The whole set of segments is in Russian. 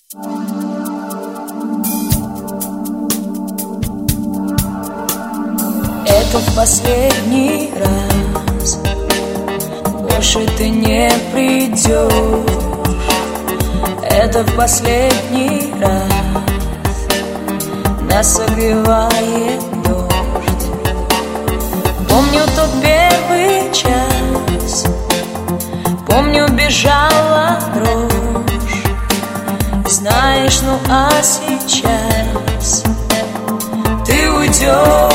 Это в последний раз, больше ты не придешь. Это в последний раз, нас согревает дождь. Помню тот первый час, помню, бежала дрожь. Знаешь, ну а сейчас ты уйдешь.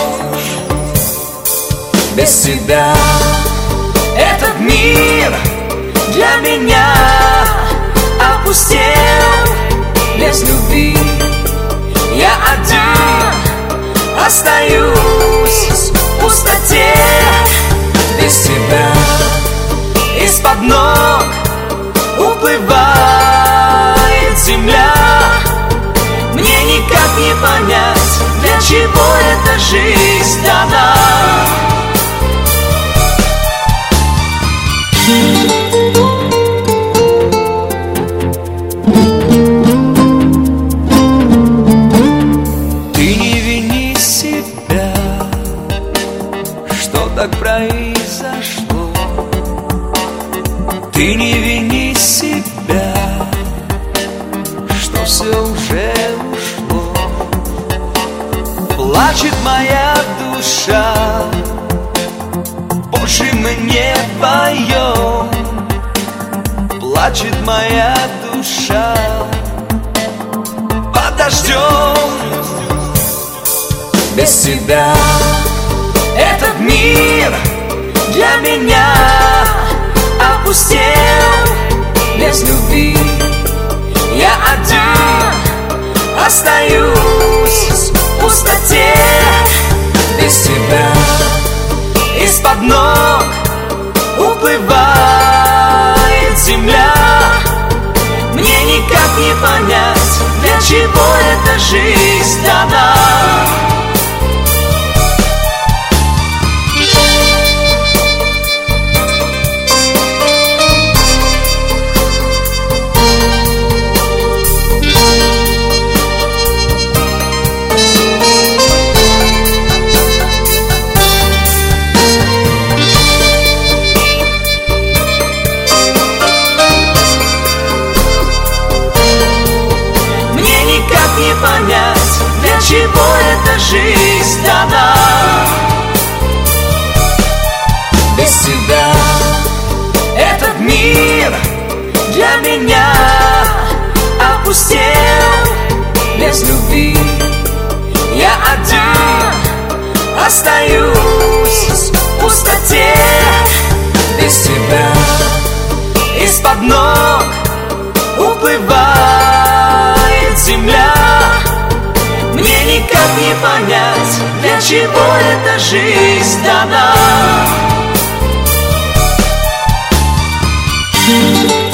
Без тебя этот мир для меня опустел. Без любви я один остаюсь в пустоте. Без тебя из-под ног уплывает земля. Мне никак не понять, для чего эта жизнь дана. Ты не вини себя, что так произошло. Ты не вини себя, что все уже ушло. Плачет моя душа, больше мы не поем. Плачет моя душа под дождем. Без тебя этот мир для меня опустел. Без любви я один остаюсь в пустоте. Без тебя из-под ног уплывает земля. Мне никак не понять, для чего эта жизнь дана. Не понять, для чего эта жизнь дана. Без тебя этот мир для меня опустел. Без любви я один остаюсь в пустоте. Без тебя из-под ног уплывает земля. Мне никак не понять, для чего эта жизнь дана.